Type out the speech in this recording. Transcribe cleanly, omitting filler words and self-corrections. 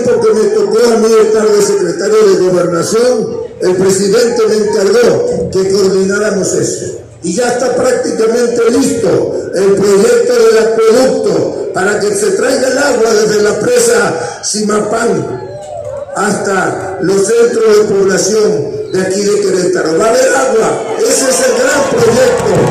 tiempo que me tocó a mí estar de secretario de Gobernación, el presidente me encargó que coordináramos eso. Y ya está prácticamente listo el proyecto del acueducto para que se traiga el agua desde la presa Simapán hasta los centros de población de aquí de Querétaro. Va a haber agua, ese es el gran proyecto.